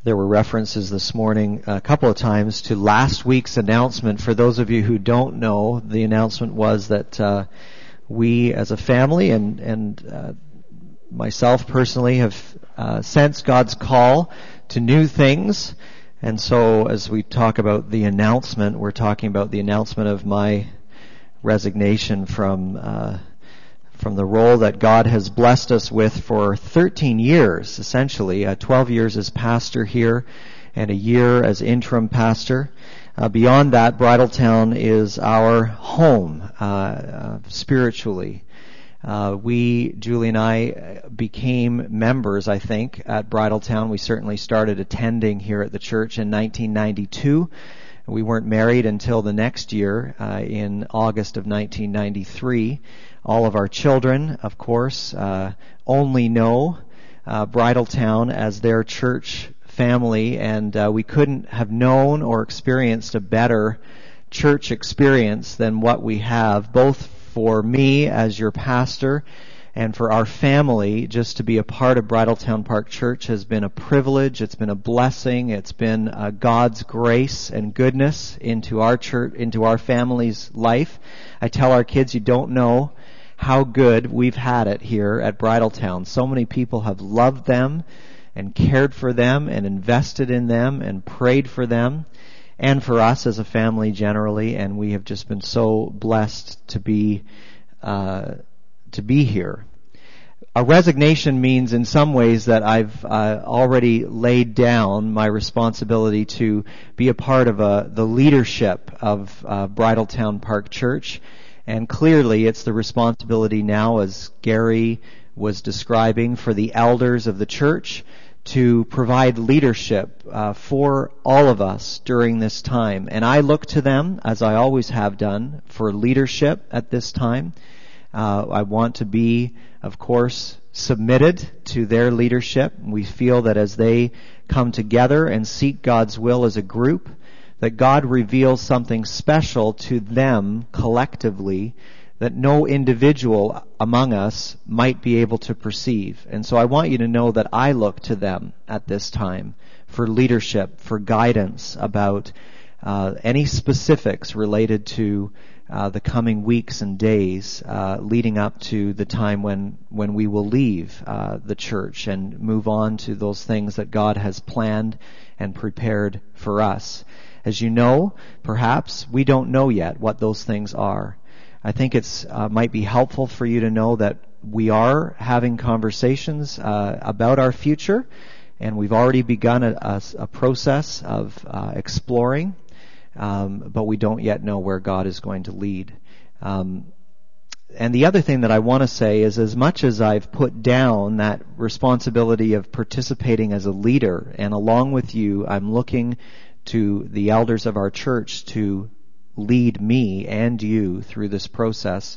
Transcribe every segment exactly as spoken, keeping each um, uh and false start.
There were references this morning a couple of times to last week's announcement. For those of you who don't know, the announcement was that uh, we as a family and, and uh, myself personally have uh, sensed God's call to new things. And so as we talk about the announcement, we're talking about the announcement of my resignation from uh, from the role that God has blessed us with for thirteen years, essentially, uh, twelve years as pastor here and a year as interim pastor. Uh, beyond that, Bridletown is our home uh, uh, spiritually. Uh, we, Julie and I, became members, I think, at Bridletown. We certainly started attending here at the church in nineteen ninety-two. We weren't married until the next year, uh, in August of nineteen ninety-three. All of our children, of course, uh, only know uh, Bridletown as their church family, and uh, we couldn't have known or experienced a better church experience than what we have, both for me as your pastor and for our family. Just to be a part of Bridletown Park Church has been a privilege. It's been a blessing. It's been uh, God's grace and goodness into our church, into our family's life. I tell our kids, you don't know how good we've had it here at Bridletown. So many people have loved them and cared for them and invested in them and prayed for them and for us as a family generally, and we have just been so blessed to be uh, to be here. A resignation means in some ways that I've uh, already laid down my responsibility to be a part of uh, the leadership of uh, Bridletown Park Church. And clearly it's the responsibility now, as Gary was describing, for the elders of the church to provide leadership uh, for all of us during this time. And I look to them, as I always have done, for leadership at this time. Uh, I want to be, of course, submitted to their leadership. We feel that as they come together and seek God's will as a group, that God reveals something special to them collectively that no individual among us might be able to perceive. And so I want you to know that I look to them at this time for leadership, for guidance about uh, any specifics related to uh, the coming weeks and days uh, leading up to the time when, when we will leave uh, the church and move on to those things that God has planned and prepared for us. As you know, perhaps, we don't know yet what those things are. I think it's uh, might be helpful for you to know that we are having conversations uh, about our future, and we've already begun a, a, a process of uh, exploring, um, but we don't yet know where God is going to lead. Um, and the other thing that I want to say is, as much as I've put down that responsibility of participating as a leader, and along with you, I'm looking to the elders of our church to lead me and you through this process,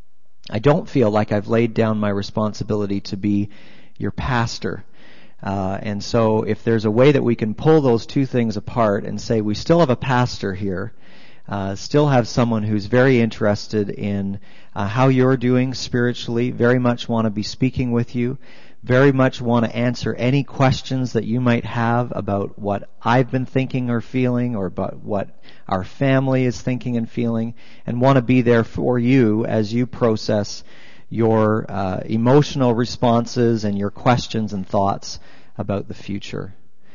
I don't feel like I've laid down my responsibility to be your pastor. Uh, and so if there's a way that we can pull those two things apart and say we still have a pastor here, uh, still have someone who's very interested in uh, how you're doing spiritually, very much want to be speaking with you, very much want to answer any questions that you might have about what I've been thinking or feeling, or about what our family is thinking and feeling, and want to be there for you as you process your uh, emotional responses and your questions and thoughts about the future.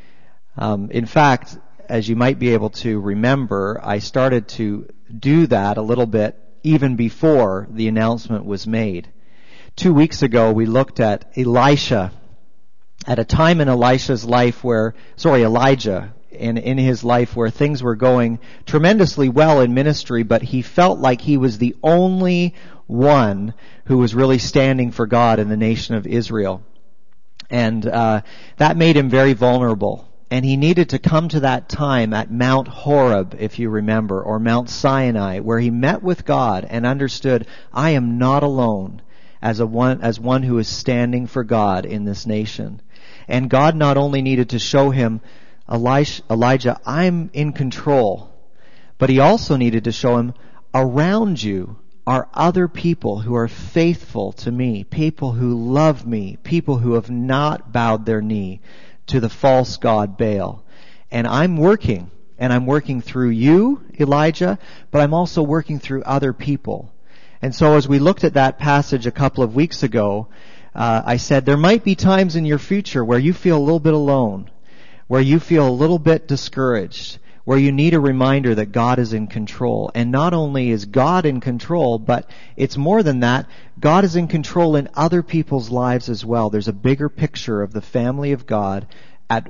Um, in fact, as you might be able to remember, I started to do that a little bit even before the announcement was made. Two weeks ago, we looked at Elisha, at a time in Elisha's life where, sorry, Elijah, in, in his life where things were going tremendously well in ministry, but he felt like he was the only one who was really standing for God in the nation of Israel. And uh, that made him very vulnerable. And he needed to come to that time at Mount Horeb, if you remember, or Mount Sinai, where he met with God and understood, I am not alone as a one as one who is standing for God in this nation. And God not only needed to show him, Elijah, Elijah, I'm in control, but he also needed to show him, around you are other people who are faithful to me, people who love me, people who have not bowed their knee to the false god Baal. And I'm working, and I'm working through you, Elijah, but I'm also working through other people. And so as we looked at that passage a couple of weeks ago, uh, I said there might be times in your future where you feel a little bit alone, where you feel a little bit discouraged, where you need a reminder that God is in control. And not only is God in control, but it's more than that. God is in control in other people's lives as well. There's a bigger picture of the family of God at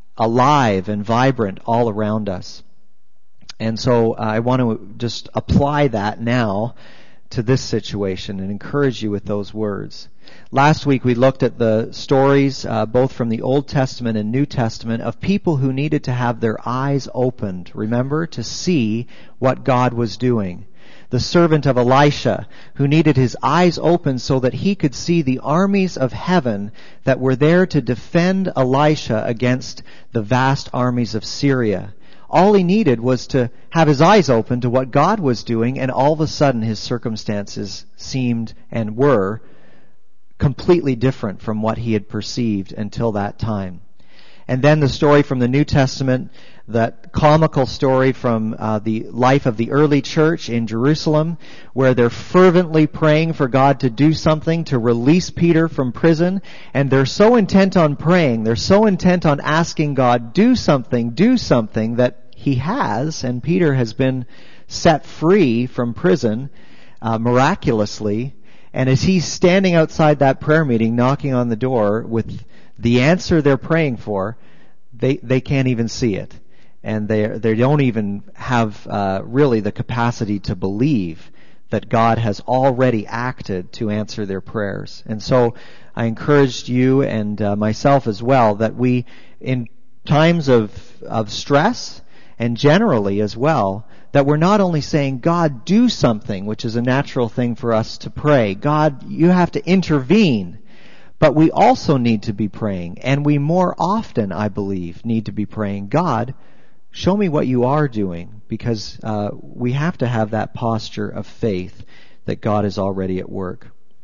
alive and vibrant all around us. And so uh, I want to just apply that now to this situation and encourage you with those words. Last week we looked at the stories, uh, both from the Old Testament and New Testament, of people who needed to have their eyes opened, remember, to see what God was doing. The servant of Elisha, who needed his eyes opened so that he could see the armies of heaven that were there to defend Elisha against the vast armies of Syria. All he needed was to have his eyes open to what God was doing, and all of a sudden his circumstances seemed and were completely different from what he had perceived until that time. And then the story from the New Testament, that comical story from uh, the life of the early church in Jerusalem, where they're fervently praying for God to do something to release Peter from prison, and they're so intent on praying, they're so intent on asking God, do something, do something, that he has, and Peter has been set free from prison uh, miraculously. And as he's standing outside that prayer meeting, knocking on the door with the answer they're praying for, they they can't even see it, and they they don't even have uh, really the capacity to believe that God has already acted to answer their prayers. And so I encouraged you and uh, myself as well that we, in times of of stress, and generally as well, that we're not only saying, God, do something, which is a natural thing for us to pray. God, you have to intervene. But we also need to be praying, and we more often, I believe, need to be praying, God, show me what you are doing, because uh, we have to have that posture of faith that God is already at work.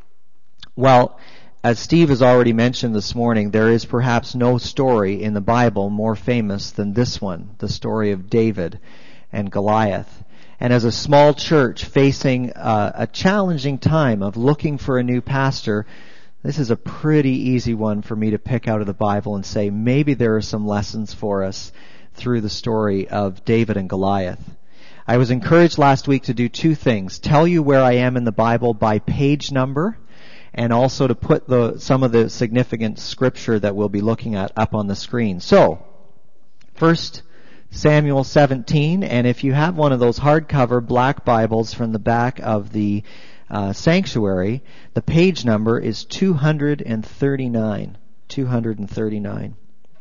Well, as Steve has already mentioned this morning, there is perhaps no story in the Bible more famous than this one, the story of David and Goliath. And as a small church facing uh, a challenging time of looking for a new pastor, this is a pretty easy one for me to pick out of the Bible and say maybe there are some lessons for us through the story of David and Goliath. I was encouraged last week to do two things: tell you where I am in the Bible by page number, and also to put the some of the significant scripture that we'll be looking at up on the screen. So, First Samuel seventeen, and if you have one of those hardcover black Bibles from the back of the uh, sanctuary, the page number is two hundred thirty-nine. two hundred thirty-nine.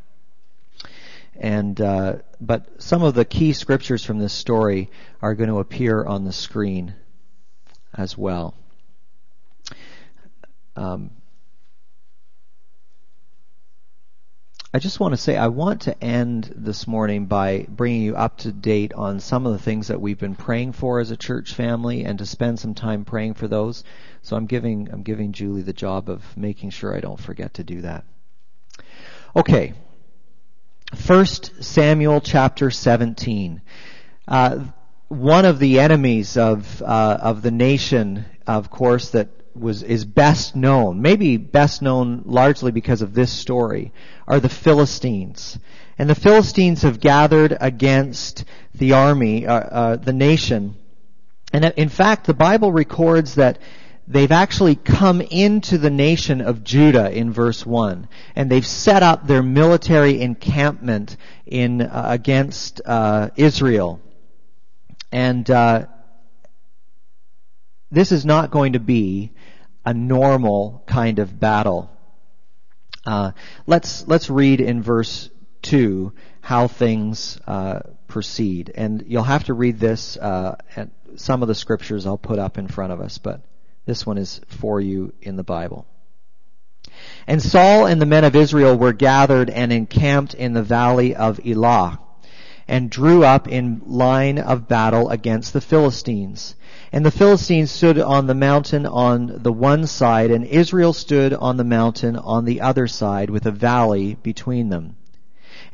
And uh, but some of the key scriptures from this story are going to appear on the screen as well. Um, I just want to say I want to end this morning by bringing you up to date on some of the things that we've been praying for as a church family, and to spend some time praying for those. So I'm giving I'm giving Julie the job of making sure I don't forget to do that. Okay. First Samuel chapter seventeen. Uh, one of the enemies of uh, of the nation, of course, that was is best known, maybe best known largely because of this story, are the Philistines. And the Philistines have gathered against the army, uh, uh, the nation. And in fact, the Bible records that they've actually come into the nation of Judah in verse one, and they've set up their military encampment in uh, against uh, Israel. And uh, this is not going to be a normal kind of battle. Uh, let's let's read in verse two how things uh, proceed, and you'll have to read this. Uh, and some of the scriptures I'll put up in front of us, but this one is for you in the Bible. And Saul and the men of Israel were gathered and encamped in the valley of Elah, and drew up in line of battle against the Philistines. And the Philistines stood on the mountain on the one side, and Israel stood on the mountain on the other side, with a valley between them.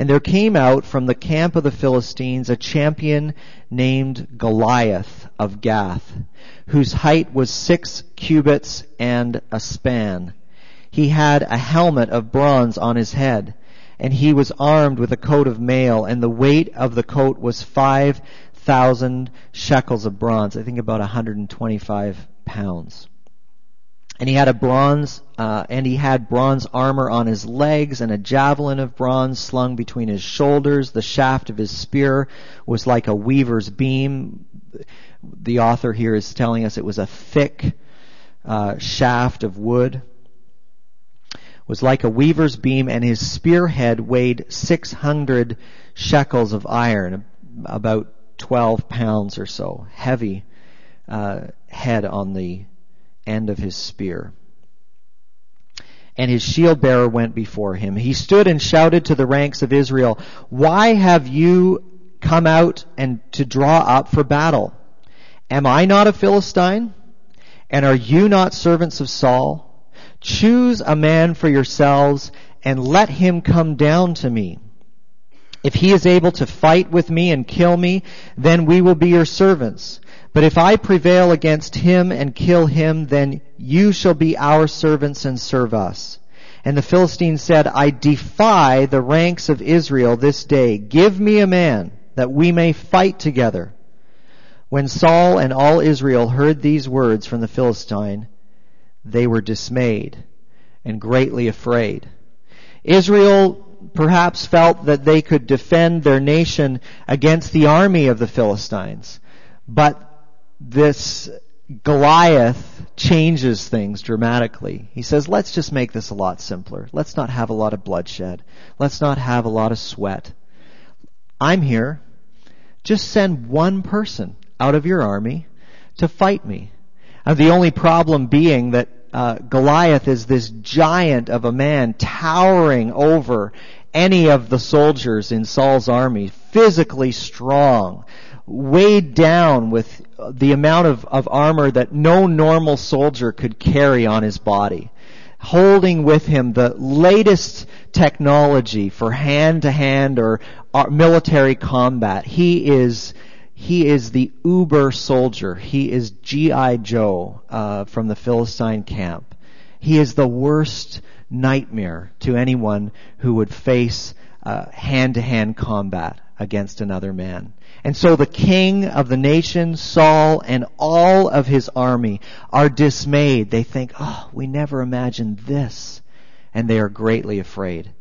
And there came out from the camp of the Philistines a champion named Goliath of Gath, whose height was six cubits and a span. He had a helmet of bronze on his head, and he was armed with a coat of mail, and the weight of the coat was five thousand shekels of bronze. I think about one hundred twenty-five pounds. And he had a bronze, uh, and he had bronze armor on his legs, and a javelin of bronze slung between his shoulders. The shaft of his spear was like a weaver's beam. The author here is telling us it was a thick uh, shaft of wood. Was like a weaver's beam, and his spearhead weighed six hundred shekels of iron, about twelve pounds or so. Heavy uh, head on the end of his spear. And his shield bearer went before him. He stood and shouted to the ranks of Israel, "Why have you come out and to draw up for battle? Am I not a Philistine? And are you not servants of Saul? Choose a man for yourselves and let him come down to me. If he is able to fight with me and kill me, then we will be your servants. But if I prevail against him and kill him, then you shall be our servants and serve us." And the Philistines said, "I defy the ranks of Israel this day. Give me a man that we may fight together." When Saul and all Israel heard these words from the Philistine, they were dismayed and greatly afraid. Israel perhaps felt that they could defend their nation against the army of the Philistines. But this Goliath changes things dramatically. He says, let's just make this a lot simpler. Let's not have a lot of bloodshed. Let's not have a lot of sweat. I'm here. Just send one person out of your army to fight me. Uh, the only problem being that uh, Goliath is this giant of a man towering over any of the soldiers in Saul's army, physically strong, weighed down with the amount of, of armor that no normal soldier could carry on his body, holding with him the latest technology for hand-to-hand or uh, military combat. He is He is the uber soldier. He is G I Joe uh, from the Philistine camp. He is the worst nightmare to anyone who would face uh, hand-to-hand combat against another man. And so the king of the nation, Saul, and all of his army are dismayed. They think, oh, we never imagined this. And they are greatly afraid.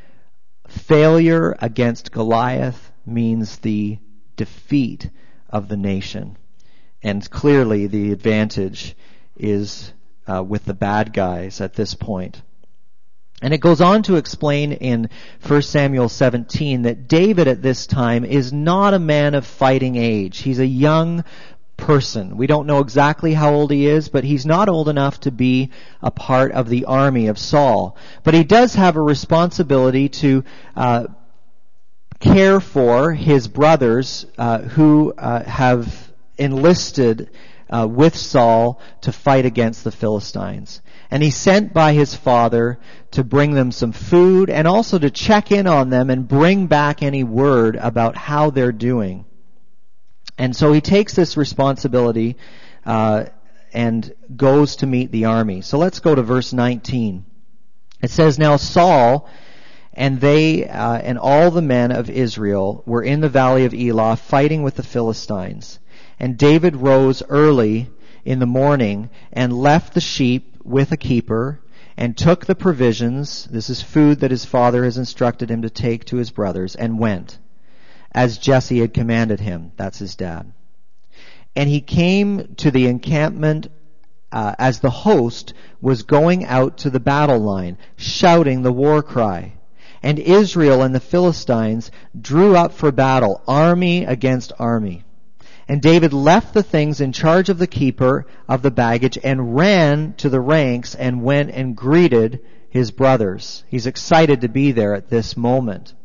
Failure against Goliath means the defeat of the nation. And clearly the advantage is uh, with the bad guys at this point. And it goes on to explain in First Samuel seventeen that David at this time is not a man of fighting age. He's a young person. We don't know exactly how old he is, but he's not old enough to be a part of the army of Saul. But he does have a responsibility to uh, care for his brothers uh, who uh, have enlisted uh, with Saul to fight against the Philistines. And he's sent by his father to bring them some food and also to check in on them and bring back any word about how they're doing. And so he takes this responsibility uh, and goes to meet the army. So let's go to verse nineteen. It says, "Now Saul and they uh, and all the men of Israel were in the valley of Elah fighting with the Philistines. And David rose early in the morning and left the sheep with a keeper and took the provisions," this is food that his father has instructed him to take to his brothers, "and went, as Jesse had commanded him." That's his dad. "And he came to the encampment uh, as the host was going out to the battle line, shouting the war cry. And Israel and the Philistines drew up for battle, army against army. And David left the things in charge of the keeper of the baggage and ran to the ranks and went and greeted his brothers." He's excited to be there at this moment.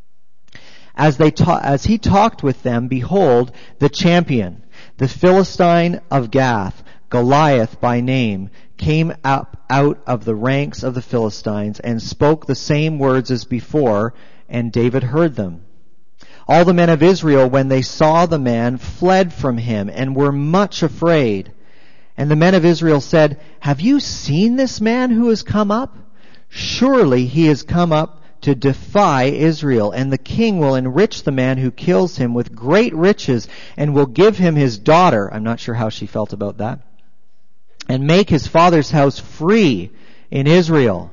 As they ta- as he talked with them, behold, the champion, the Philistine of Gath, Goliath by name, came up out of the ranks of the Philistines and spoke the same words as before and David heard them. All the men of Israel, when they saw the man, fled from him and were much afraid. And the men of Israel said, "Have you seen this man who has come up? Surely he has come up to defy Israel, and the king will enrich the man who kills him with great riches and will give him his daughter." I'm not sure how she felt about that. "And make his father's house free in Israel."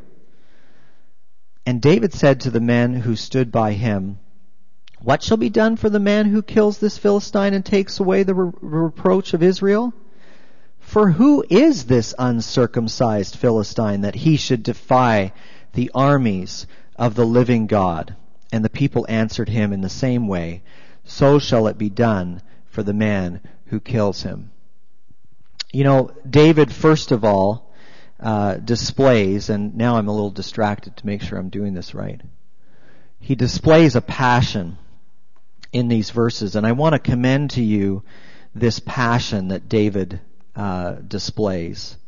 And David said to the men who stood by him, "What shall be done for the man who kills this Philistine and takes away the re- reproach of Israel? For who is this uncircumcised Philistine that he should defy the armies of the living God?" And the people answered him in the same way, "So shall it be done for the man who kills him." You know, David, first of all, uh, displays, and now I'm a little distracted to make sure I'm doing this right. He displays a passion in these verses, and I want to commend to you this passion that David uh, displays.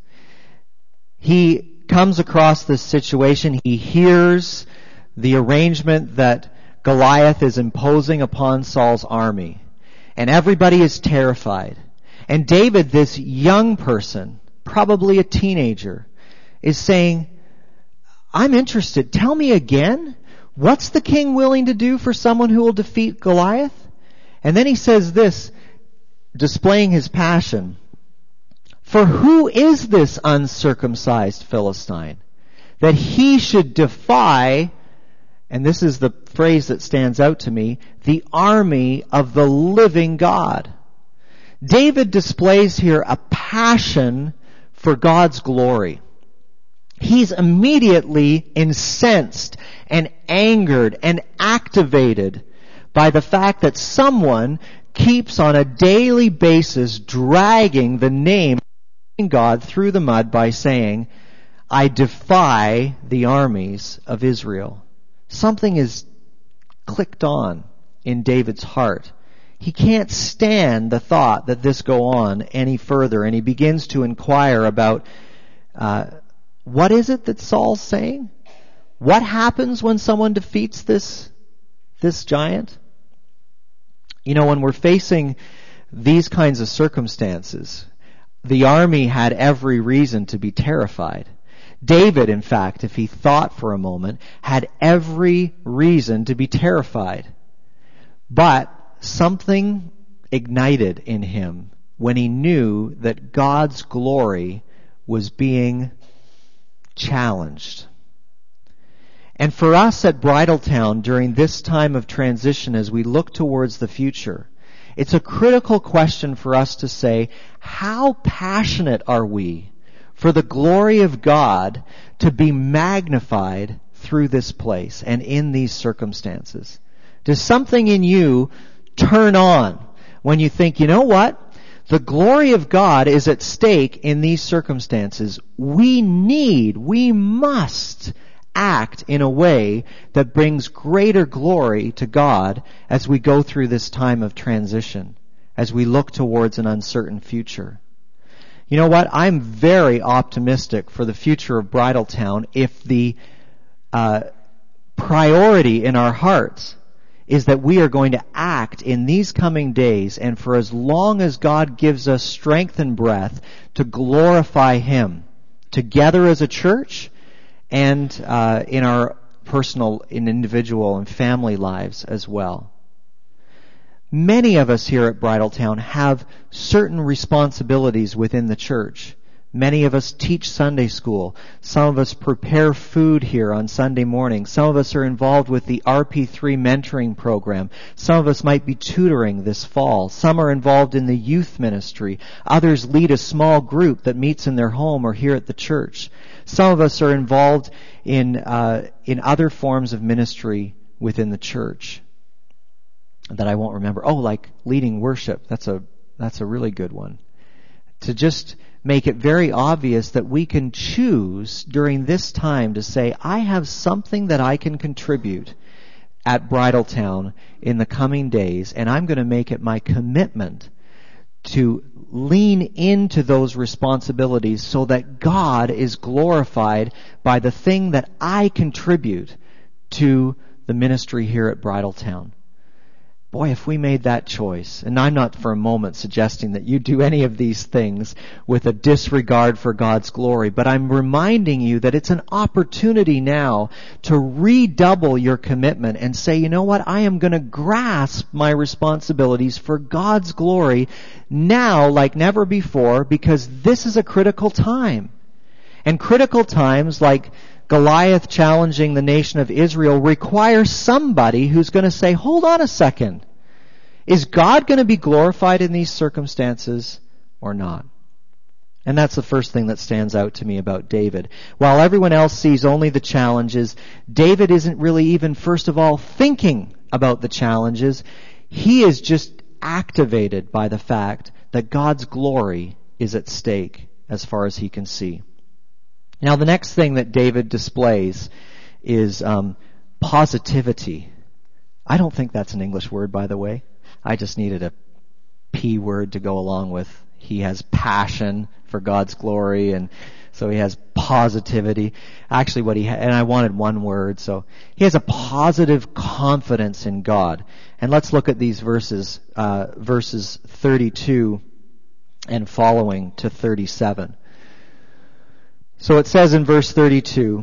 He comes across this situation. He hears the arrangement that Goliath is imposing upon Saul's army, and everybody is terrified. And David, this young person, probably a teenager, is saying, "I'm interested. Tell me again. What's the king willing to do for someone who will defeat Goliath?" And then he says this, displaying his passion. "For who is this uncircumcised Philistine, that he should defy," and this is the phrase that stands out to me, "the army of the living God?" David displays here a passion for God's glory. He's immediately incensed and angered and activated by the fact that someone keeps on a daily basis dragging the name of God through the mud by saying, "I defy the armies of Israel." Something is clicked on in David's heart. He can't stand the thought that this go on any further, and he begins to inquire about uh, what is it that Saul's saying? What happens when someone defeats this this giant? You know, when we're facing these kinds of circumstances, the army had every reason to be terrified. David, in fact, if he thought for a moment, had every reason to be terrified. But something ignited in him when he knew that God's glory was being challenged. And for us at Bridletown during this time of transition as we look towards the future, it's a critical question for us to say, how passionate are we for the glory of God to be magnified through this place and in these circumstances? Does something in you turn on when you think, you know what? The glory of God is at stake in these circumstances. We need, we must act in a way that brings greater glory to God as we go through this time of transition, as we look towards an uncertain future. You know what? I'm very optimistic for the future of Bridletown if the uh, priority in our hearts is that we are going to act in these coming days and for as long as God gives us strength and breath to glorify Him together as a church and uh, in our personal and individual and family lives as well. Many of us here at Bridletown have certain responsibilities within the church. Many of us teach Sunday school. Some of us prepare food here on Sunday morning. Some of us are involved with the R P three mentoring program. Some of us might be tutoring this fall. Some are involved in the youth ministry. Others lead a small group that meets in their home or here at the church. Some of us are involved in uh, in other forms of ministry within the church that I won't remember. Oh, like leading worship. That's a that's a really good one. To just make it very obvious that we can choose during this time to say, I have something that I can contribute at Bridletown in the coming days, and I'm going to make it my commitment to lean into those responsibilities so that God is glorified by the thing that I contribute to the ministry here at Bridletown. Boy, if we made that choice, and I'm not for a moment suggesting that you do any of these things with a disregard for God's glory, but I'm reminding you that it's an opportunity now to redouble your commitment and say, you know what, I am going to grasp my responsibilities for God's glory now like never before, because this is a critical time. And critical times like Goliath challenging the nation of Israel requires somebody who's going to say, hold on a second. Is God going to be glorified in these circumstances or not? And that's the first thing that stands out to me about David. While everyone else sees only the challenges, David isn't really even, first of all, thinking about the challenges. He is just activated by the fact that God's glory is at stake as far as he can see. Now, the next thing that David displays is um, positivity. I don't think that's an English word, by the way. I just needed a P word to go along with he has passion for God's glory, and so he has positivity. Actually, what he ha- and I wanted one word, so he has a positive confidence in God. And let's look at these verses, uh, verses thirty-two and following to thirty-seven. So it says in verse thirty-two,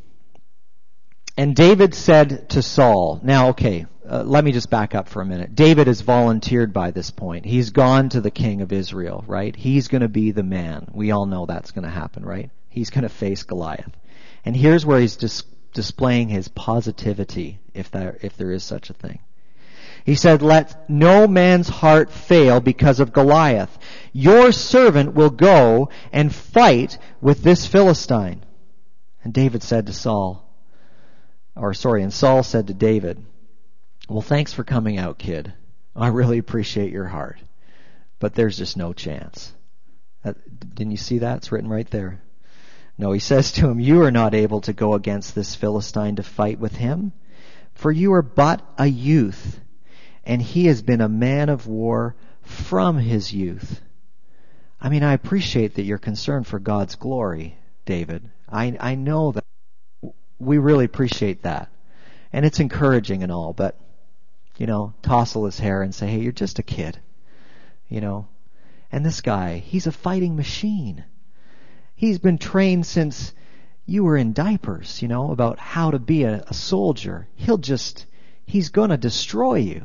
and David said to Saul, now okay, uh, let me just back up for a minute. David has volunteered by this point. He's gone to the king of Israel, right? He's going to be the man. We all know that's going to happen, right? He's going to face Goliath. And here's where he's dis- displaying his positivity, if there, if there is such a thing. He said, let no man's heart fail because of Goliath. Your servant will go and fight with this Philistine. And David said to Saul, or sorry, and Saul said to David, well, thanks for coming out, kid. I really appreciate your heart. But there's just no chance. That, didn't you see that? It's written right there. No, he says to him, you are not able to go against this Philistine to fight with him, for you are but a youth, and he has been a man of war from his youth. I mean, I appreciate that you're concerned for God's glory, David. I, I know that we really appreciate that. And it's encouraging and all, but, you know, tousle his hair and say, hey, you're just a kid. You know, and this guy, he's a fighting machine. He's been trained since you were in diapers, you know, about how to be a, a soldier. He'll just, he's going to destroy you.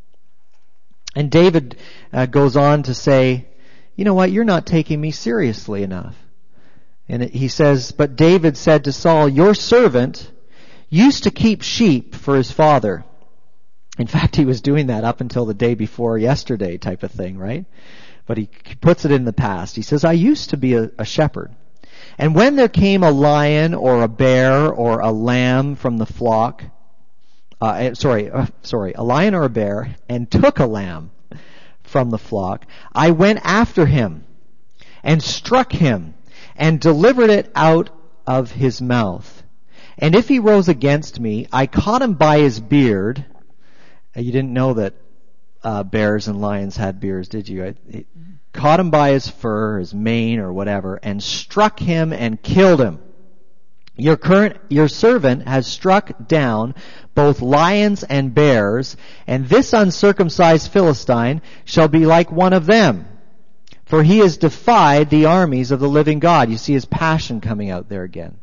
And David uh, goes on to say, you know what, you're not taking me seriously enough. And it, he says, but David said to Saul, your servant used to keep sheep for his father. In fact, he was doing that up until the day before yesterday type of thing, right? But he puts it in the past. He says, I used to be a, a shepherd. And when there came a lion or a bear or a lamb from the flock, uh, sorry, uh, sorry, a lion or a bear, and took a lamb from the flock, I went after him and struck him and delivered it out of his mouth. And if he rose against me, I caught him by his beard. You didn't know that uh, bears and lions had beards, did you? I, it, caught him by his fur, his mane, or whatever, and struck him and killed him. Your current, your servant has struck down both lions and bears, and this uncircumcised Philistine shall be like one of them. For he has defied the armies of the living God. You see his passion coming out there again.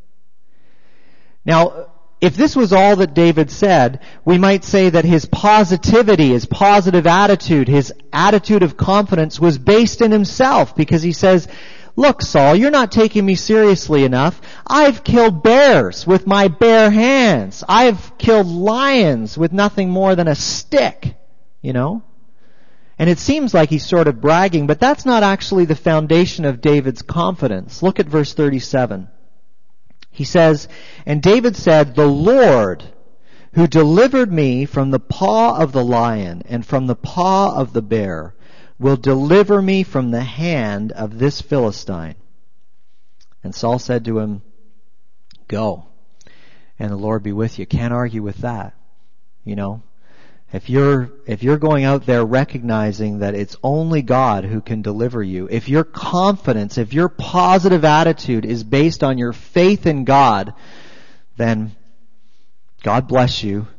Now, if this was all that David said, we might say that his positivity, his positive attitude, his attitude of confidence was based in himself, because he says, look, Saul, you're not taking me seriously enough. I've killed bears with my bare hands. I've killed lions with nothing more than a stick, you know? And it seems like he's sort of bragging, but that's not actually the foundation of David's confidence. Look at verse thirty-seven. He says, and David said, the Lord who delivered me from the paw of the lion and from the paw of the bear will deliver me from the hand of this Philistine. And Saul said to him, go, and the Lord be with you. Can't argue with that. You know, if you're, if you're going out there recognizing that it's only God who can deliver you, if your confidence, if your positive attitude is based on your faith in God, then God bless you.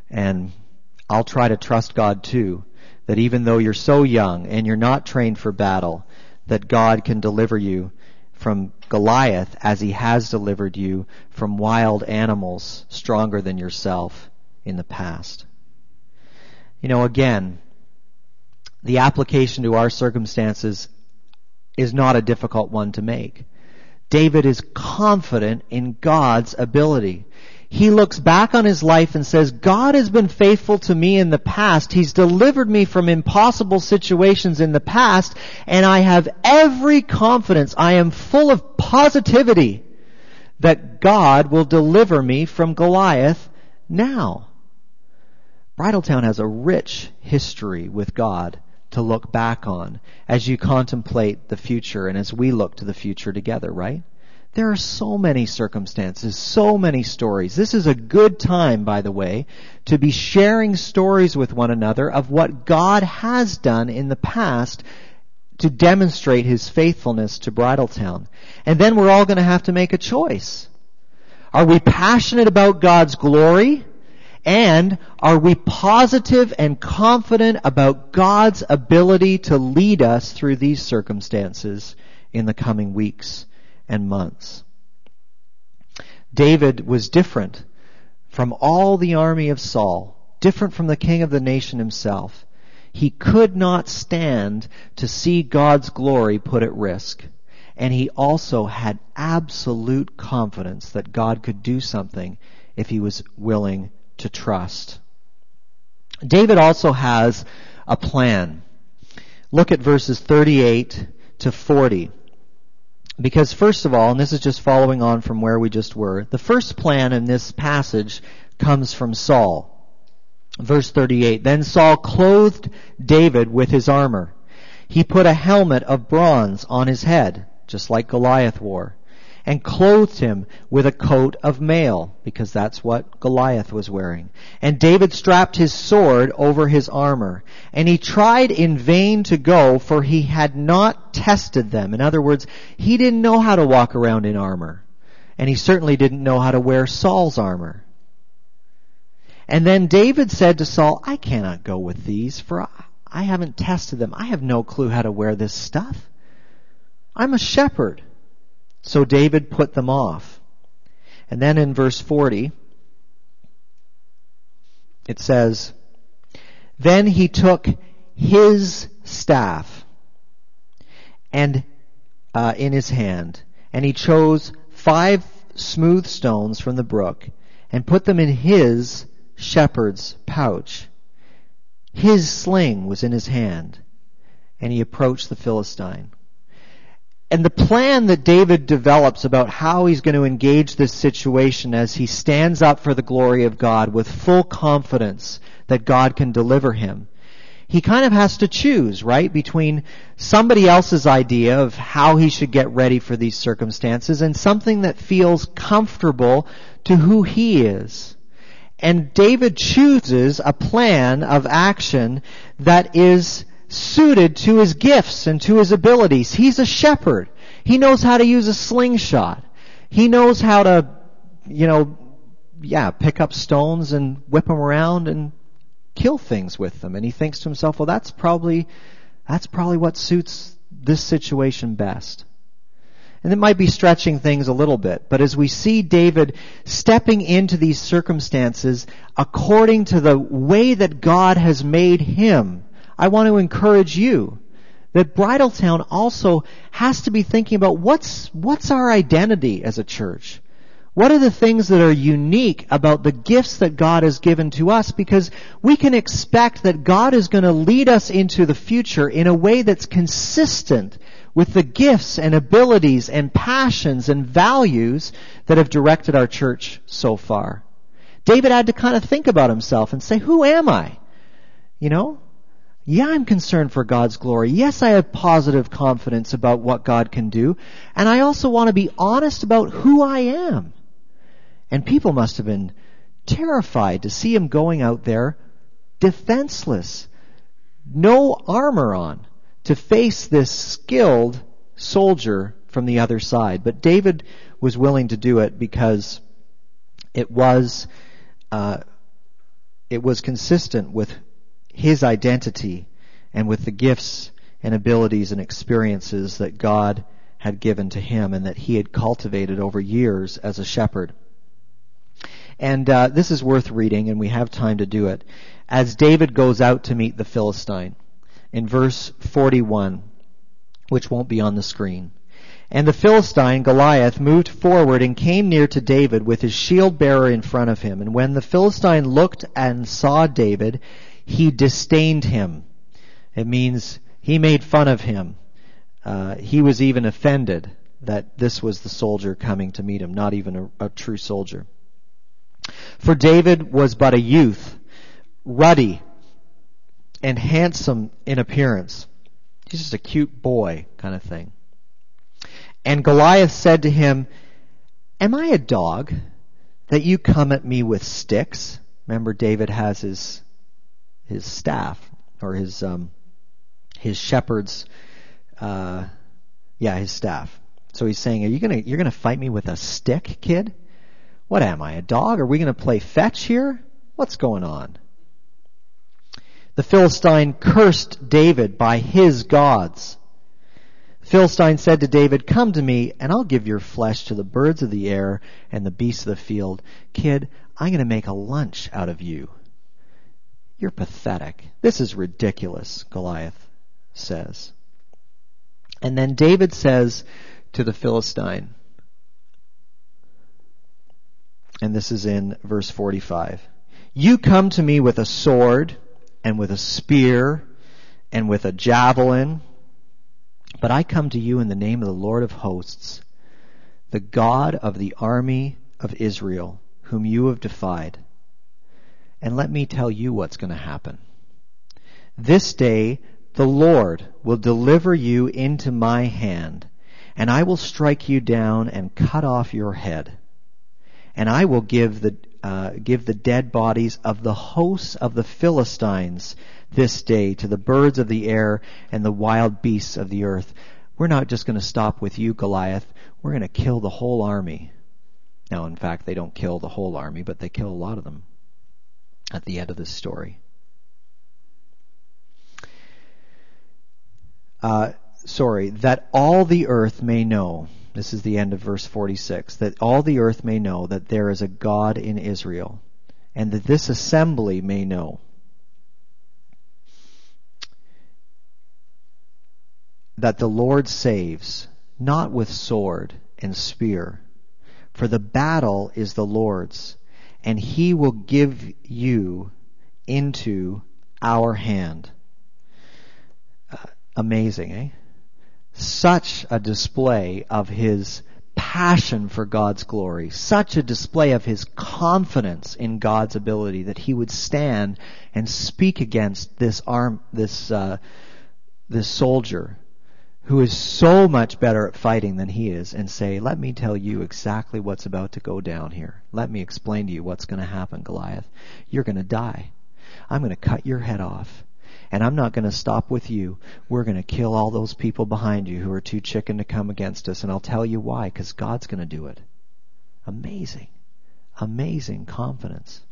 And I'll try to trust God too, that even though you're so young and you're not trained for battle, that God can deliver you from Goliath as he has delivered you from wild animals stronger than yourself in the past. You know, again, the application to our circumstances is not a difficult one to make. David is confident in God's ability. He looks back on his life and says, God has been faithful to me in the past. He's delivered me from impossible situations in the past, and I have every confidence. I am full of positivity that God will deliver me from Goliath now. Bridletown has a rich history with God to look back on as you contemplate the future and as we look to the future together, right? There are so many circumstances, so many stories. This is a good time, by the way, to be sharing stories with one another of what God has done in the past to demonstrate His faithfulness to Bridletown. And then we're all going to have to make a choice. Are we passionate about God's glory? And are we positive and confident about God's ability to lead us through these circumstances in the coming weeks and months? David was different from all the army of Saul, different from the king of the nation himself. He could not stand to see God's glory put at risk. And he also had absolute confidence that God could do something if he was willing to trust. David also has a plan. Look at verses thirty-eight to forty. Because first of all, and this is just following on from where we just were, the first plan in this passage comes from Saul. Verse thirty-eight, then Saul clothed David with his armor. He put a helmet of bronze on his head, just like Goliath wore, and clothed him with a coat of mail, because that's what Goliath was wearing. And David strapped his sword over his armor, and he tried in vain to go, for he had not tested them. In other words, he didn't know how to walk around in armor, and he certainly didn't know how to wear Saul's armor. And then David said to Saul, I cannot go with these, for I haven't tested them. I have no clue how to wear this stuff. I'm a shepherd. So David put them off. And then in verse forty, it says, then he took his staff and uh, in his hand, and he chose five smooth stones from the brook and put them in his shepherd's pouch. His sling was in his hand, and he approached the Philistine. And the plan that David develops about how he's going to engage this situation as he stands up for the glory of God with full confidence that God can deliver him, he kind of has to choose, right, between somebody else's idea of how he should get ready for these circumstances and something that feels comfortable to who he is. And David chooses a plan of action that is suited to his gifts and to his abilities. He's a shepherd. He knows how to use a slingshot. He knows how to, you know, yeah, pick up stones and whip them around and kill things with them. And he thinks to himself, well, that's probably, that's probably what suits this situation best. And it might be stretching things a little bit, but as we see David stepping into these circumstances according to the way that God has made him, I want to encourage you that Bridletown also has to be thinking about what's what's our identity as a church. What are the things that are unique about the gifts that God has given to us? Because we can expect that God is going to lead us into the future in a way that's consistent with the gifts and abilities and passions and values that have directed our church so far. David had to kind of think about himself and say, who am I? You know? Yeah, I'm concerned for God's glory. Yes, I have positive confidence about what God can do. And I also want to be honest about who I am. And people must have been terrified to see him going out there defenseless, no armor on, to face this skilled soldier from the other side. But David was willing to do it because it was uh, it was consistent with his identity and with the gifts and abilities and experiences that God had given to him and that he had cultivated over years as a shepherd. And uh, this is worth reading, and we have time to do it. As David goes out to meet the Philistine, in verse forty-one, which won't be on the screen. And the Philistine, Goliath, moved forward and came near to David with his shield bearer in front of him. And when the Philistine looked and saw David, he disdained him. It means he made fun of him. Uh, he was even offended that this was the soldier coming to meet him, not even a, a true soldier. For David was but a youth, ruddy and handsome in appearance. He's just a cute boy kind of thing. And Goliath said to him, "Am I a dog that you come at me with sticks?" Remember, David has his his staff, or his um, his shepherd's, uh, yeah, his staff. So he's saying, "Are you gonna you're gonna fight me with a stick, kid? What am I, a dog? Are we gonna play fetch here? What's going on?" The Philistine cursed David by his gods. The Philistine said to David, "Come to me, and I'll give your flesh to the birds of the air and the beasts of the field. Kid, I'm going to make a lunch out of you." "You're pathetic. This is ridiculous," Goliath says. And then David says to the Philistine, and this is in verse forty-five, "You come to me with a sword and with a spear and with a javelin, but I come to you in the name of the Lord of hosts, the God of the army of Israel, whom you have defied. And let me tell you what's going to happen. This day the Lord will deliver you into my hand, and I will strike you down and cut off your head. And I will give the uh, give the dead bodies of the hosts of the Philistines this day to the birds of the air and the wild beasts of the earth." We're not just going to stop with you, Goliath. We're going to kill the whole army. Now, in fact, they don't kill the whole army, but they kill a lot of them at the end of this story. Uh, sorry, that all the earth may know. This is the end of verse forty-six. That all the earth may know that there is a God in Israel, and that this assembly may know that the Lord saves, not with sword and spear, for the battle is the Lord's, and he will give you into our hand. Uh, amazing, eh? Such a display of his passion for God's glory, such a display of his confidence in God's ability that he would stand and speak against this arm, this uh, this soldier who is so much better at fighting than he is, and say, "Let me tell you exactly what's about to go down here. Let me explain to you what's going to happen, Goliath. You're going to die. I'm going to cut your head off. And I'm not going to stop with you. We're going to kill all those people behind you who are too chicken to come against us. And I'll tell you why, because God's going to do it." Amazing. Amazing confidence.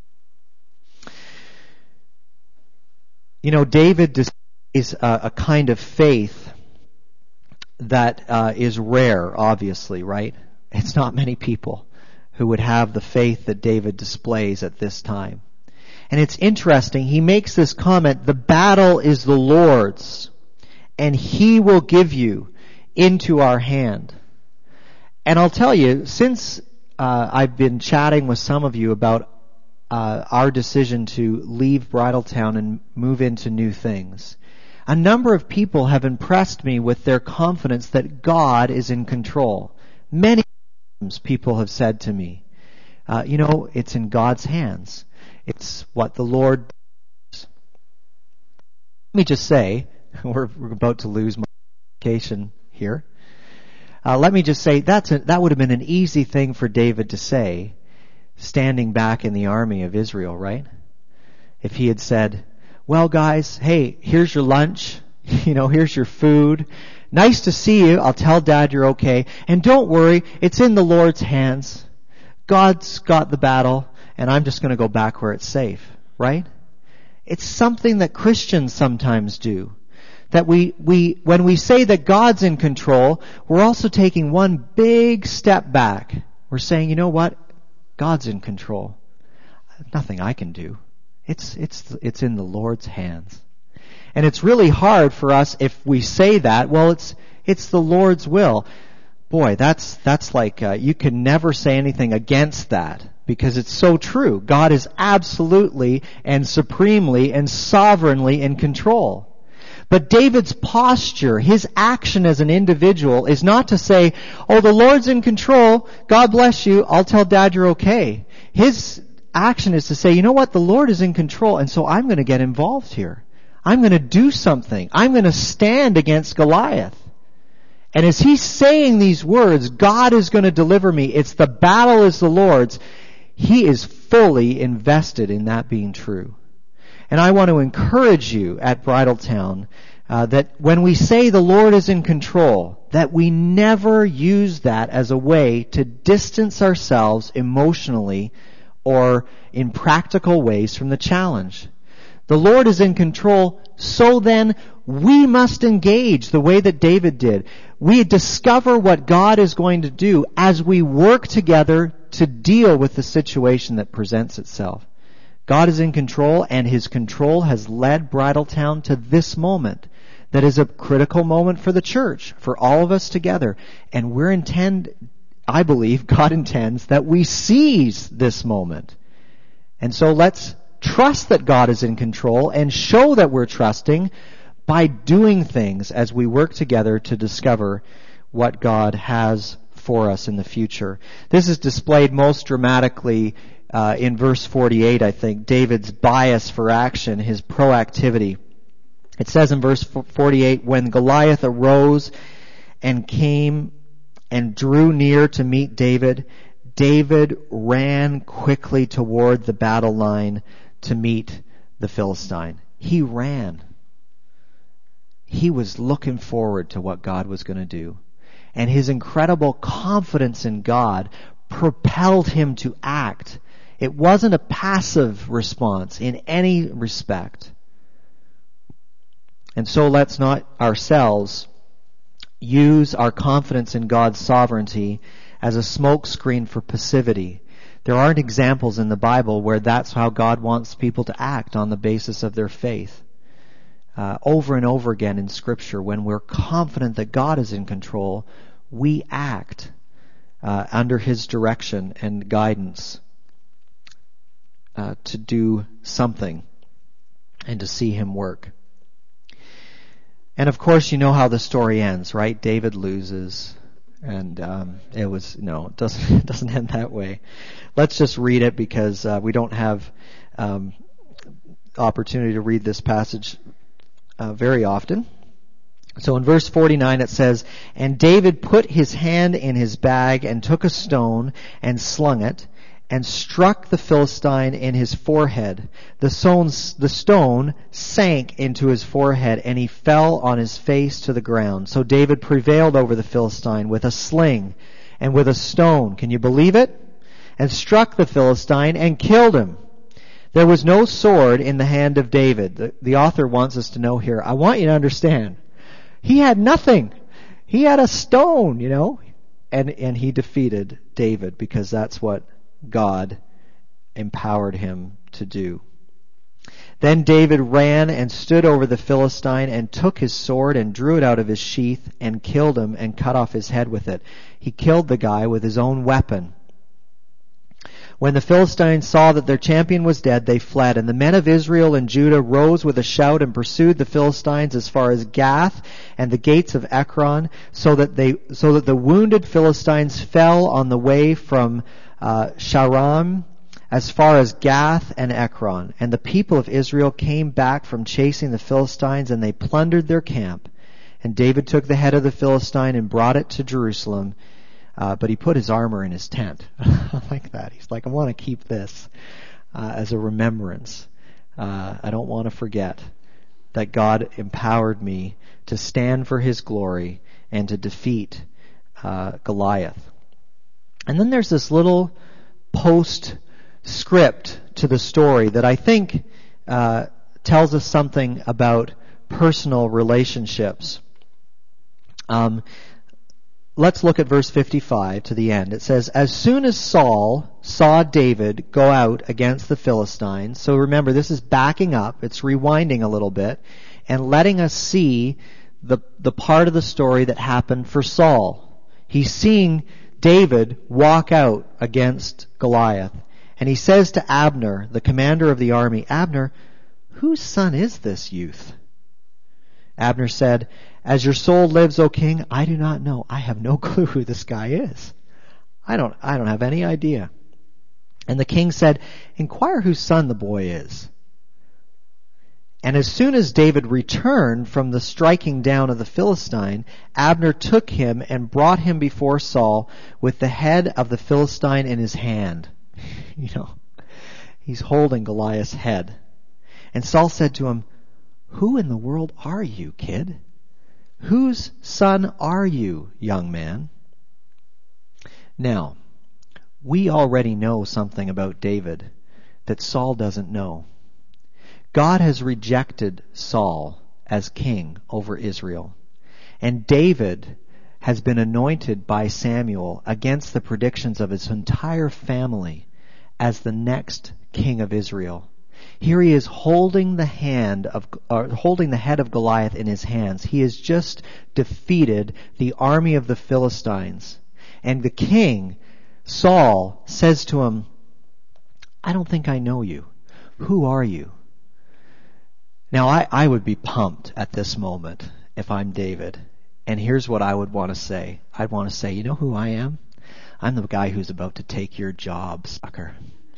You know, David displays a, a kind of faith that uh, is rare, obviously, right? It's not many people who would have the faith that David displays at this time. And it's interesting, he makes this comment, "The battle is the Lord's, and he will give you into our hand." And I'll tell you, since uh, I've been chatting with some of you about uh, our decision to leave Bridletown and move into new things, a number of people have impressed me with their confidence that God is in control. Many times people have said to me, uh, you know, it's in God's hands. It's what the Lord does. Let me just say, we're, we're about to lose my vacation here. Uh, let me just say, that's a, that would have been an easy thing for David to say, standing back in the army of Israel, right? If he had said, "Well, guys, hey, here's your lunch. You know, here's your food. Nice to see you. I'll tell Dad you're okay. And don't worry, it's in the Lord's hands. God's got the battle, and I'm just going to go back where it's safe." right? It's something that Christians sometimes do. That we, we, when we say that God's in control, we're also taking one big step back. We're saying, you know what? God's in control. Nothing I can do. It's, it's, it's in the Lord's hands. And it's really hard for us if we say that, well, it's, it's the Lord's will. Boy, that's, that's like, uh, you can never say anything against that because it's so true. God is absolutely and supremely and sovereignly in control. But David's posture, his action as an individual is not to say, oh, the Lord's in control, God bless you, I'll tell Dad you're okay. His action is to say, you know what, the Lord is in control, and so I'm going to get involved here. I'm going to do something. I'm going to stand against Goliath. And as he's saying these words, God is going to deliver me. It's the battle is the Lord's. He is fully invested in that being true. And I want to encourage you at Bridletown uh, that when we say the Lord is in control, that we never use that as a way to distance ourselves emotionally or in practical ways from the challenge. The Lord is in control, so then we must engage the way that David did. We discover what God is going to do as we work together to deal with the situation that presents itself. God is in control, and His control has led Bridletown to this moment that is a critical moment for the church, for all of us together. And we're intend, I believe, God intends that we seize this moment. And so let's trust that God is in control and show that we're trusting by doing things as we work together to discover what God has for us in the future. This is displayed most dramatically uh, in verse forty-eight, I think, David's bias for action, his proactivity. It says in verse forty-eight, when Goliath arose and came and drew near to meet David, David ran quickly toward the battle line to meet the Philistine. He ran. He was looking forward to what God was going to do. And his incredible confidence in God propelled him to act. It wasn't a passive response in any respect. And so let's not ourselves use our confidence in God's sovereignty as a smokescreen for passivity. There aren't examples in the Bible where that's how God wants people to act on the basis of their faith. Uh, over and over again in Scripture, when we're confident that God is in control, we act uh, under His direction and guidance uh, to do something and to see Him work. And of course, you know how the story ends, right? David loses. And um, it was no, it doesn't it doesn't end that way. Let's just read it because uh, we don't have um, opportunity to read this passage uh, very often. So in verse forty-nine it says, "And David put his hand in his bag and took a stone and slung it and struck the Philistine in his forehead. The stone, the stone sank into his forehead, and he fell on his face to the ground. So David prevailed over the Philistine with a sling and with a stone." Can you believe it? "And struck the Philistine and killed him. There was no sword in the hand of David." The, the author wants us to know here, I want you to understand, he had nothing. He had a stone, you know, and, and he defeated David because that's what God empowered him to do. Then David ran and stood over the Philistine and took his sword and drew it out of his sheath and killed him and cut off his head with it. He killed the guy with his own weapon. When the Philistines saw that their champion was dead, they fled, and the men of Israel and Judah rose with a shout and pursued the Philistines as far as Gath and the gates of Ekron, so that they so that the wounded Philistines fell on the way from Uh, Sharam as far as Gath and Ekron. And the people of Israel came back from chasing the Philistines, and they plundered their camp. And David took the head of the Philistine and brought it to Jerusalem, uh, but he put his armor in his tent. I like that. He's like, I want to keep this uh, as a remembrance. Uh, I don't want to forget that God empowered me to stand for His glory and to defeat uh, Goliath. And then there's this little post script to the story that I think uh, tells us something about personal relationships. Um, let's look at verse fifty-five to the end. It says, as soon as Saul saw David go out against the Philistines, so remember this is backing up, it's rewinding a little bit, and letting us see the, the part of the story that happened for Saul. He's seeing David walk out against Goliath. And he says to Abner, the commander of the army, Abner, whose son is this youth? Abner said, as your soul lives, O king, I do not know. I have no clue who this guy is. I don't, I don't have any idea. And the king said, inquire whose son the boy is. And as soon as David returned from the striking down of the Philistine, Abner took him and brought him before Saul with the head of the Philistine in his hand. You know, he's holding Goliath's head. And Saul said to him, who in the world are you, kid? Whose son are you, young man? Now, we already know something about David that Saul doesn't know. God has rejected Saul as king over Israel. And David has been anointed by Samuel against the predictions of his entire family as the next king of Israel. Here he is holding the hand of, uh, holding the head of Goliath in his hands. He has just defeated the army of the Philistines. And the king, Saul, says to him, I don't think I know you. Who are you? Now, I, I would be pumped at this moment if I'm David. And here's what I would want to say. I'd want to say, you know who I am? I'm the guy who's about to take your job, sucker.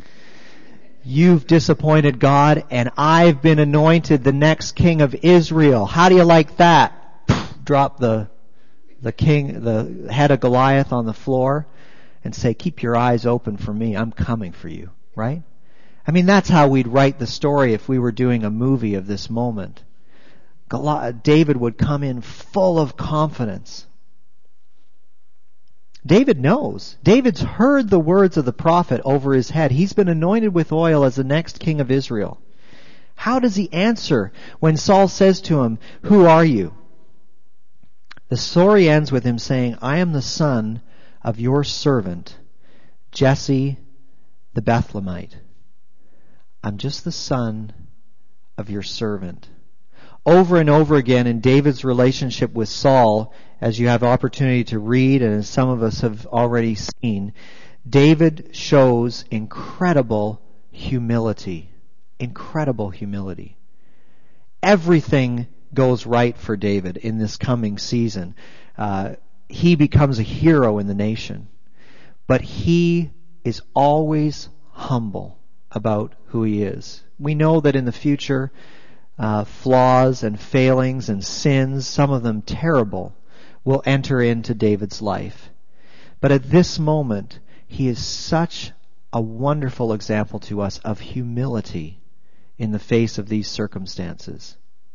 You've disappointed God, and I've been anointed the next king of Israel. How do you like that? Drop the the king, the head of Goliath on the floor, and say, keep your eyes open for me. I'm coming for you, right? I mean, that's how we'd write the story if we were doing a movie of this moment. Goliath, David would come in full of confidence. David knows. David's heard the words of the prophet over his head. He's been anointed with oil as the next king of Israel. How does he answer when Saul says to him, who are you? The story ends with him saying, I am the son of your servant, Jesse the Bethlehemite. I'm just the son of your servant. Over and over again in David's relationship with Saul, as you have opportunity to read and as some of us have already seen, David shows incredible humility. Incredible humility. Everything goes right for David in this coming season. Uh, he becomes a hero in the nation. But he is always humble about who he is. We know that in the future, uh, flaws and failings and sins, some of them terrible, will enter into David's life. But at this moment, he is such a wonderful example to us of humility in the face of these circumstances.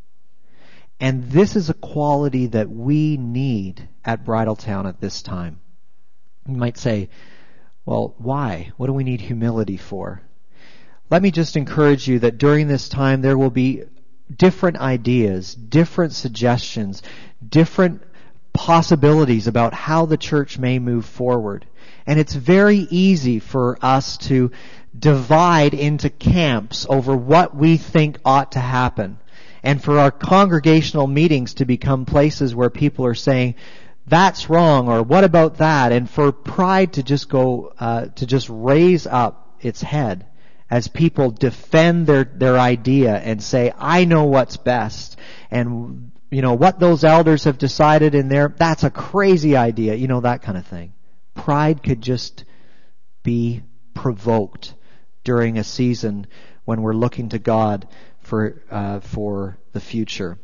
And this is a quality that we need at Bridletown at this time. You might say, well, why? What do we need humility for? Let me just encourage you that during this time there will be different ideas, different suggestions, different possibilities about how the church may move forward. And it's very easy for us to divide into camps over what we think ought to happen. And for our congregational meetings to become places where people are saying, that's wrong, or what about that? And for pride to just go, uh, to just raise up its head as people defend their, their idea and say, I know what's best. And, you know, what those elders have decided in there, that's a crazy idea. You know, that kind of thing. Pride could just be provoked during a season when we're looking to God for uh, for the future.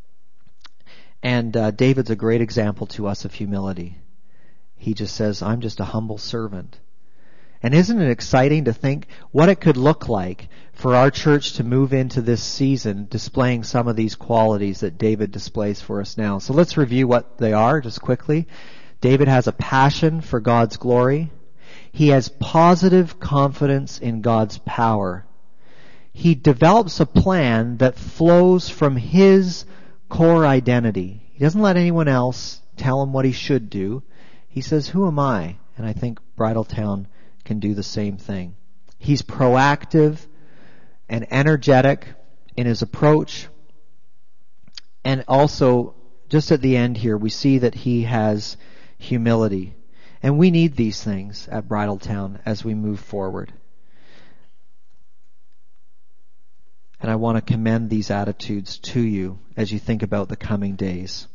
And uh, David's a great example to us of humility. He just says, I'm just a humble servant. And isn't it exciting to think what it could look like for our church to move into this season displaying some of these qualities that David displays for us now? So let's review what they are just quickly. David has a passion for God's glory. He has positive confidence in God's power. He develops a plan that flows from his core identity. He doesn't let anyone else tell him what he should do. He says, who am I? And I think Bridletown can do the same thing. He's proactive and energetic in his approach. And also, just at the end here, we see that he has humility. And we need these things at Bridletown as we move forward. And I want to commend these attitudes to you as you think about the coming days.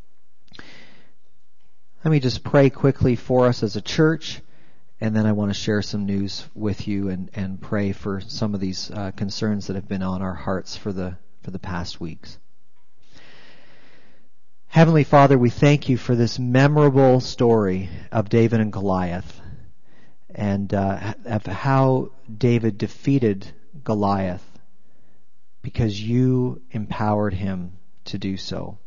Let me just pray quickly for us as a church, and then I want to share some news with you and, and pray for some of these uh, concerns that have been on our hearts for the for the past weeks. Heavenly Father, we thank you for this memorable story of David and Goliath, and uh, of how David defeated Goliath because you empowered him to do so.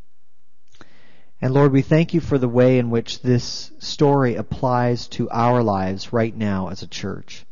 And Lord, we thank you for the way in which this story applies to our lives right now as a church.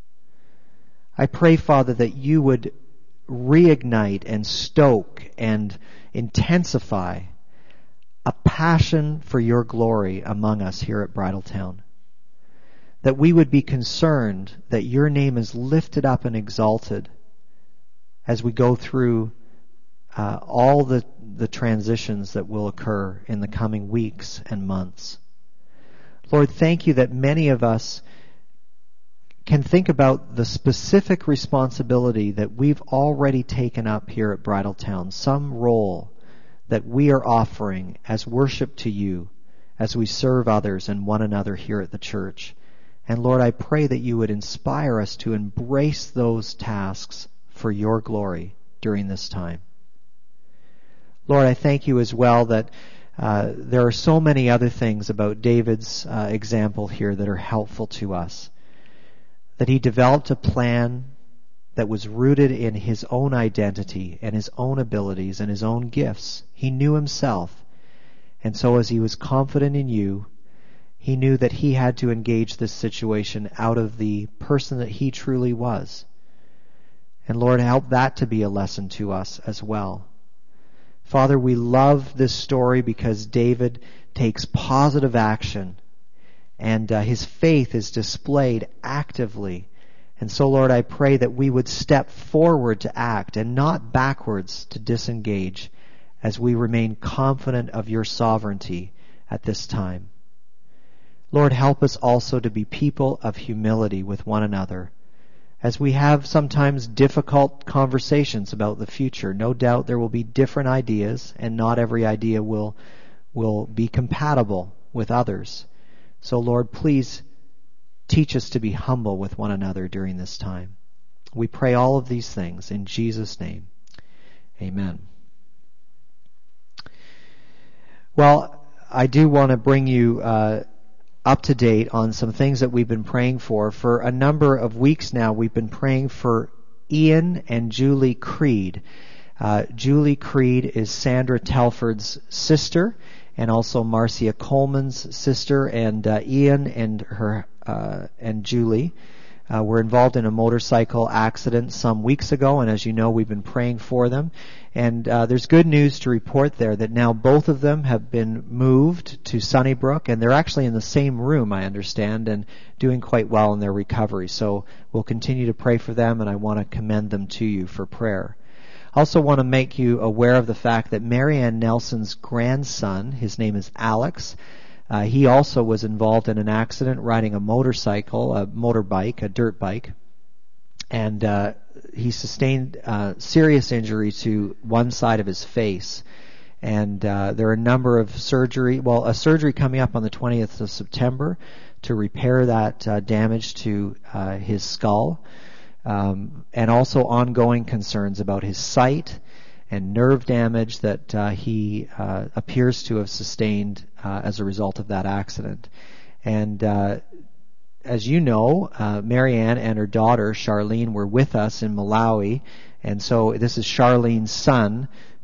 I pray, Father, that you would reignite and stoke and intensify a passion for your glory among us here at Bridletown. That we would be concerned that your name is lifted up and exalted as we go through uh, all the, the transitions that will occur in the coming weeks and months. Lord, thank you that many of us can think about the specific responsibility that we've already taken up here at Bridletown, some role that we are offering as worship to you as we serve others and one another here at the church. And Lord, I pray that you would inspire us to embrace those tasks for your glory during this time. Lord, I thank you as well that uh, there are so many other things about David's uh, example here that are helpful to us. That he developed a plan that was rooted in his own identity and his own abilities and his own gifts. He knew himself. And so as he was confident in you, he knew that he had to engage this situation out of the person that he truly was. And Lord, help that to be a lesson to us as well. Father, we love this story because David takes positive action and uh, his faith is displayed actively. And so, Lord, I pray that we would step forward to act and not backwards to disengage as we remain confident of your sovereignty at this time. Lord, help us also to be people of humility with one another. As we have sometimes difficult conversations about the future, no doubt there will be different ideas, and not every idea will, will be compatible with others. So, Lord, please teach us to be humble with one another during this time. We pray all of these things in Jesus' name. Amen. Well, I do want to bring you uh, up to date on some things that we've been praying for. For a number of weeks now, we've been praying for Ian and Julie Creed. Uh, Julie Creed is Sandra Telford's sister and also Marcia Coleman's sister, and uh, Ian and her uh, and Julie uh, were involved in a motorcycle accident some weeks ago, and as you know, we've been praying for them. And uh, there's good news to report there that now both of them have been moved to Sunnybrook, and they're actually in the same room, I understand, and doing quite well in their recovery. So we'll continue to pray for them, and I want to commend them to you for prayer. I also want to make you aware of the fact that Marianne Nelson's grandson, his name is Alex, uh, he also was involved in an accident riding a motorcycle, a motorbike, a dirt bike, and uh, he sustained uh, serious injury to one side of his face. And uh, there are a number of surgery, well, a surgery coming up on the twentieth of September to repair that uh, damage to uh, his skull. Um, and also ongoing concerns about his sight and nerve damage that uh, he uh, appears to have sustained uh, as a result of that accident. And uh, as you know, uh, Marianne and her daughter, Charlene, were with us in Malawi. And so this is Charlene's son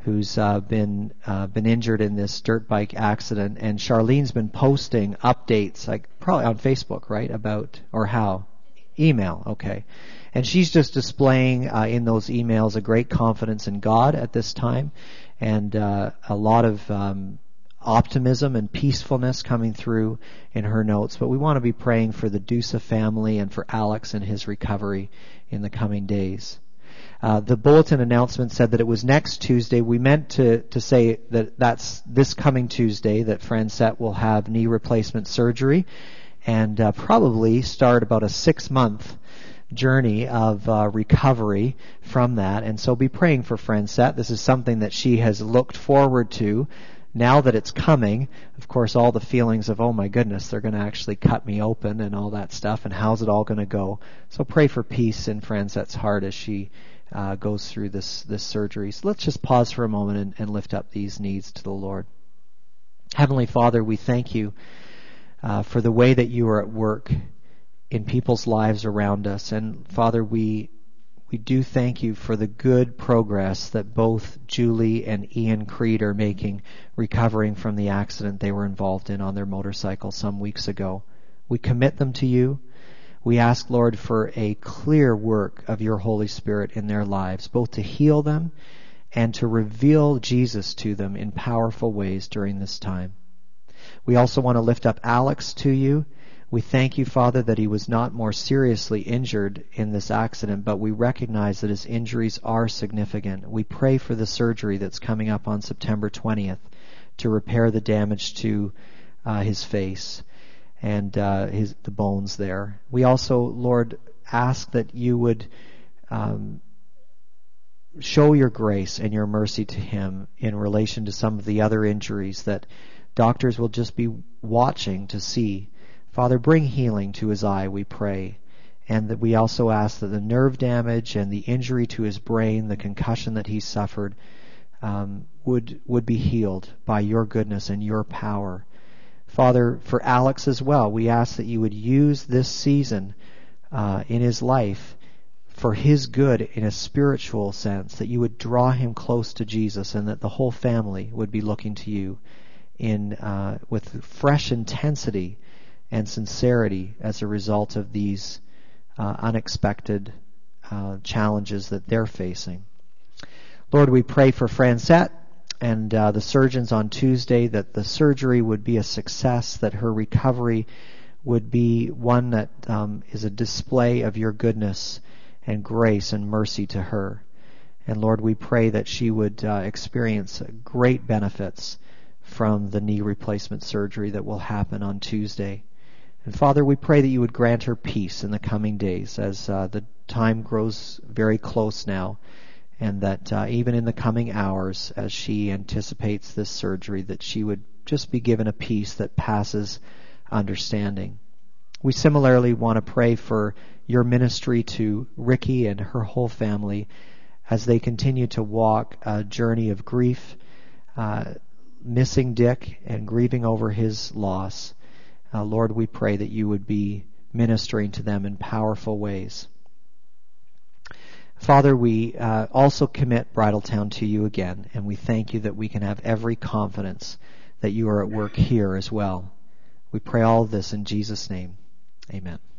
who's uh, been uh, been injured in this dirt bike accident, and Charlene's been posting updates, like probably on Facebook, right? About or how? Email, okay. And she's just displaying uh, in those emails a great confidence in God at this time, and uh, a lot of um, optimism and peacefulness coming through in her notes. But we want to be praying for the Dusa family and for Alex and his recovery in the coming days. Uh, the bulletin announcement said that it was next Tuesday. We meant to, to say that that's this coming Tuesday that Francette will have knee replacement surgery and uh, probably start about a six-month journey of uh, recovery from that. And so be praying for Francette. This is something that she has looked forward to. Now that it's coming, of course, all the feelings of, oh my goodness, they're going to actually cut me open and all that stuff, and how's it all going to go? So pray for peace in Francette's heart as she uh, goes through this, this surgery. So let's just pause for a moment and, and lift up these needs to the Lord. Heavenly Father, we thank you uh, for the way that you are at work in people's lives around us. And Father, we We do thank you for the good progress that both Julie and Ian Creed are making, recovering from the accident they were involved in on their motorcycle some weeks ago. We commit them to you. We ask, Lord, for a clear work of your Holy Spirit in their lives, both to heal them and to reveal Jesus to them in powerful ways during this time. We also want to lift up Alex to you. We thank you, Father, that he was not more seriously injured in this accident, but we recognize that his injuries are significant. We pray for the surgery that's coming up on September twentieth to repair the damage to uh, his face and uh, his the bones there. We also, Lord, ask that you would um, show your grace and your mercy to him in relation to some of the other injuries that doctors will just be watching to see. Father, bring healing to his eye, we pray. And that we also ask that the nerve damage and the injury to his brain, the concussion that he suffered, um, would would be healed by your goodness and your power. Father, for Alex as well, we ask that you would use this season uh, in his life for his good in a spiritual sense, that you would draw him close to Jesus, and that the whole family would be looking to you in uh, with fresh intensity and sincerity as a result of these uh, unexpected uh, challenges that they're facing. Lord, we pray for Francette and uh, the surgeons on Tuesday, that the surgery would be a success, that her recovery would be one that um, is a display of your goodness and grace and mercy to her. And Lord, we pray that she would uh, experience great benefits from the knee replacement surgery that will happen on Tuesday. And Father, we pray that you would grant her peace in the coming days as uh, the time grows very close now, and that uh, even in the coming hours as she anticipates this surgery, that she would just be given a peace that passes understanding. We similarly want to pray for your ministry to Ricky and her whole family as they continue to walk a journey of grief, uh, missing Dick and grieving over his loss. Uh, Lord, we pray that you would be ministering to them in powerful ways. Father, we uh, also commit Bridletown to you again, and we thank you that we can have every confidence that you are at work here as well. We pray all of this in Jesus' name. Amen.